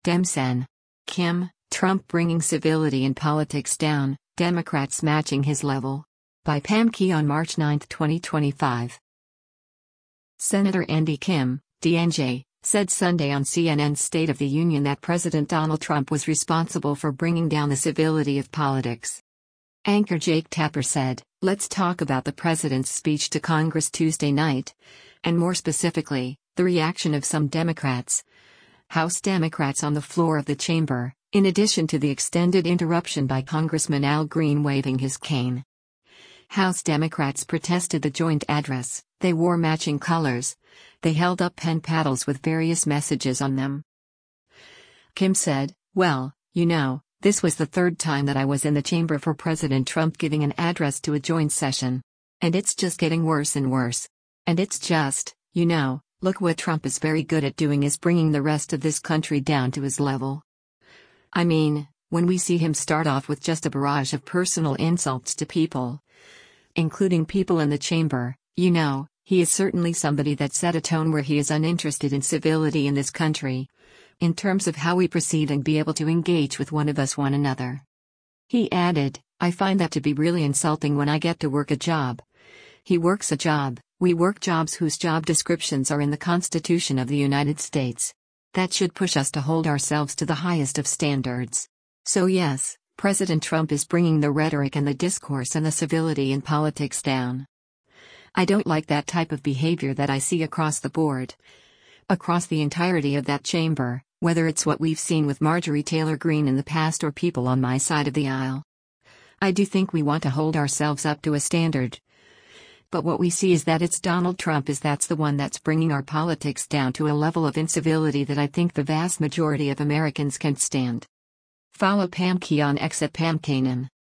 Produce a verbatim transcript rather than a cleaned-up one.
Demsen. Kim, Trump bringing civility in politics down, Democrats matching his level. By Pam Key on March ninth twenty twenty-five. Senator Andy Kim, D N J, said Sunday on C N N's State of the Union that President Donald Trump was responsible for bringing down the civility of politics. Anchor Jake Tapper said, "Let's talk about the president's speech to Congress Tuesday night, and more specifically, the reaction of some Democrats. House Democrats on the floor of the chamber, in addition to the extended interruption by Congressman Al Green waving his cane. House Democrats protested the joint address. They wore matching colors. They held up pen paddles with various messages on them." Kim said, "Well, you know, this was the third time that I was in the chamber for President Trump giving an address to a joint session. And it's just getting worse and worse. And it's just, you know, look what Trump is very good at doing is bringing the rest of this country down to his level. I mean, when we see him start off with just a barrage of personal insults to people, including people in the chamber, you know, he is certainly somebody that set a tone where he is uninterested in civility in this country, in terms of how we proceed and be able to engage with one of us one another." He added, "I find that to be really insulting when I get to work a job. He works a job, we work jobs whose job descriptions are in the Constitution of the United States. That should push us to hold ourselves to the highest of standards. So yes, President Trump is bringing the rhetoric and the discourse and the civility in politics down. I don't like that type of behavior that I see across the board. Across the entirety of that chamber, whether it's what we've seen with Marjorie Taylor Greene in the past or people on my side of the aisle. I do think we want to hold ourselves up to a standard. But what we see is that it's Donald Trump is that's the one that's bringing our politics down to a level of incivility that I think the vast majority of Americans can't stand." Follow Pam Key on X at Pam Kanan.